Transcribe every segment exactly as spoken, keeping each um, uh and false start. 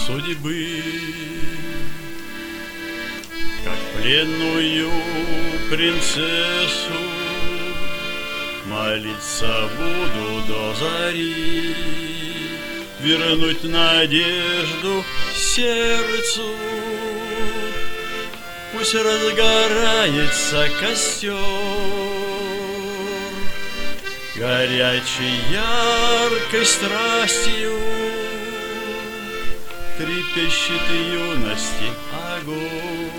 судьбы. Как пленную принцессу молиться буду до зари, вернуть надежду сердцу. Пусть разгорается костер, горячей яркой страстью трепещет юности огонь.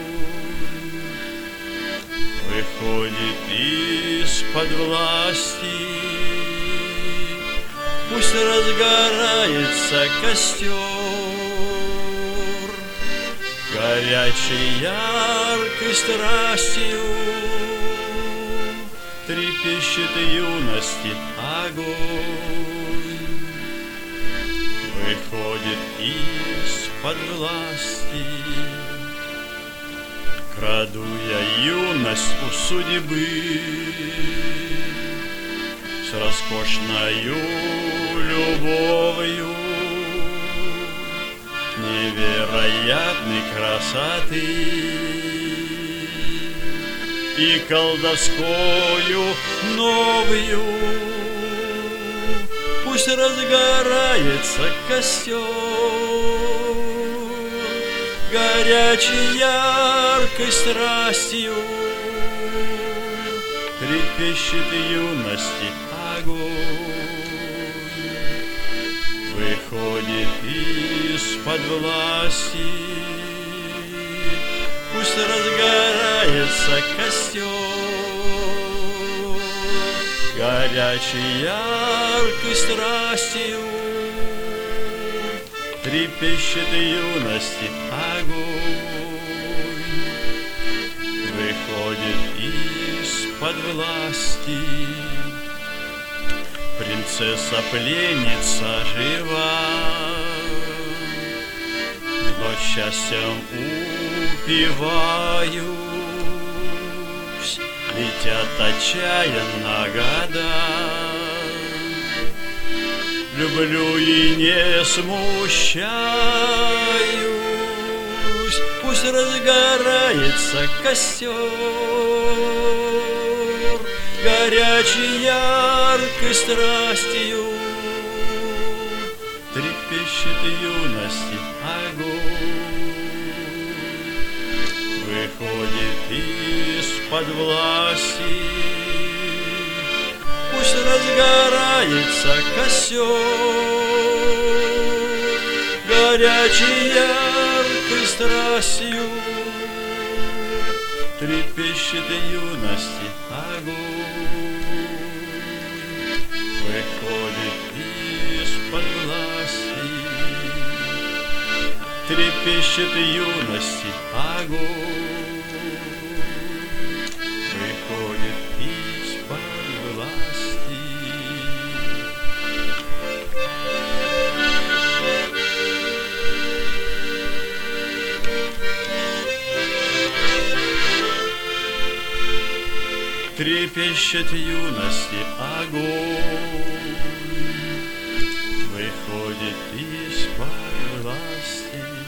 Выходит из-под власти, пусть разгорается костер, горячей яркой страстью трепещет юности огонь. Выходит из-под власти, краду я юность у судьбы с роскошною любовью невероятной красоты и колдовскою новою. Пусть разгорается костер, горячей яркой страстью трепещет юности огонь. Выходит из-под власти, пусть разгорается костер, горячей яркой страстью трепещет юности огонь. Выходит из-под власти, принцесса-пленница жива, но счастьем упиваюсь, летят отчаянно года. Люблю и не смущаюсь, пусть разгорается костер, горячей яркой страстью трепещет юности огонь. Выходит из-под власти, пусть разгорается костер, горячей яркой страстью трепещет юности огонь. Выходит из-под власти, трепещет юности огонь. Выходит из-под власти. Трепещет юности огонь, выходит из-под власти.